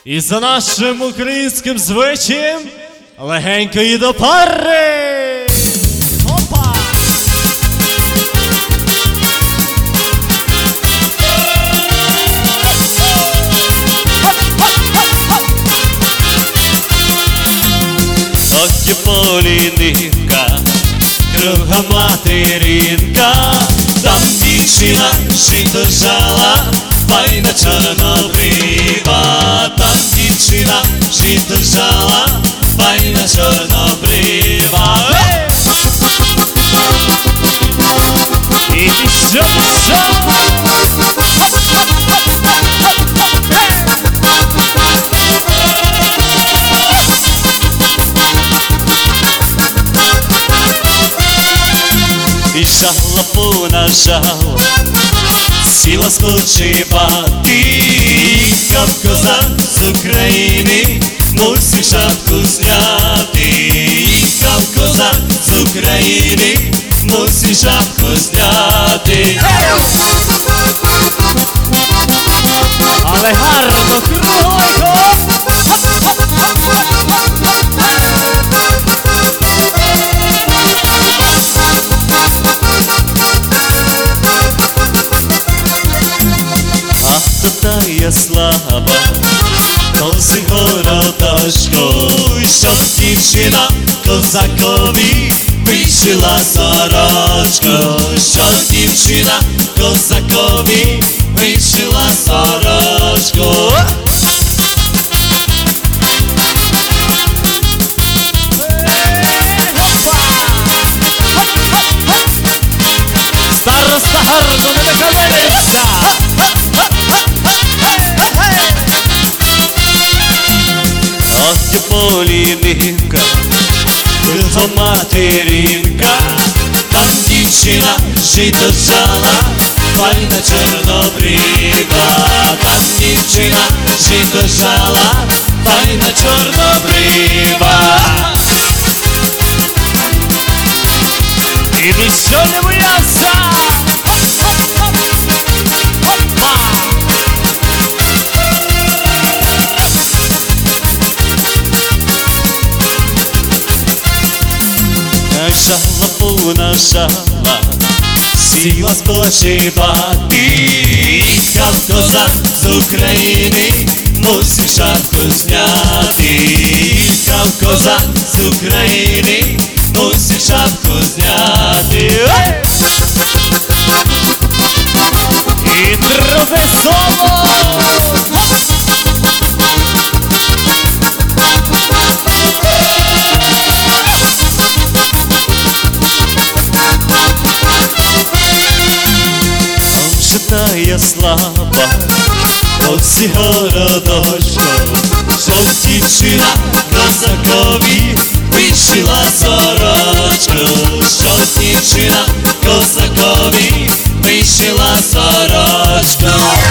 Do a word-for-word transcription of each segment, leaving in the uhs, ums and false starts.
І за нашим українським звичаєм легенько і до пари! Опа! Ось є полінивка, кругом материнка, там дівчина жито жала, файна чорнобрива, там дівчина жито жала, файна чорнобрива. І ще, ще! І жала понажала, сіла спочивати, кавказа з України мусить шапку зняти, кавказа з України мусить шапку зняти. Але гарно, кругленько! Тая слава, коси городочку, що дівчина козакові вишила сорочку, що дівчина козакові вишила сорочку. Староста гарно не виконується! Ось є полінивка, кругом материнка, там дівчина жито жала, файна чорнобрива, там дівчина жито жала, файна чорнобрива. І ніщо не бояться! Жала понажала, сіла спочивати, кавказа з України мусить шапку зняти, кавказа з України мусить шапку зняти. І друге соло! Тая слава, оці городочко, що дівчина козакові вишила сорочку, що дівчина козакові вишила сорочку.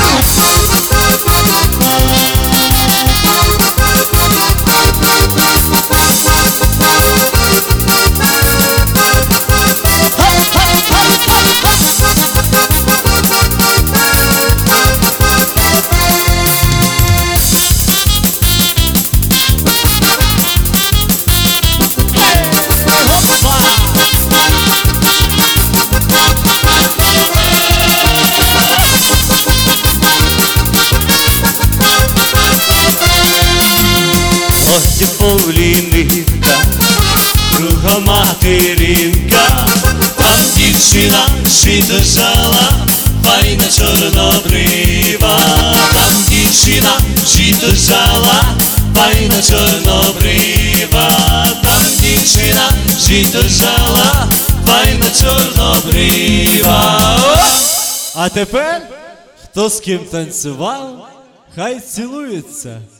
Ось є полінивка, кругом материнка, там дівчина жито жала, файна чорнобрива, там дівчина жито жала, файна чорнобрива, там дівчина жито жала, файна чорнобрива. А тепер, хто з ким танцював, хай цілується.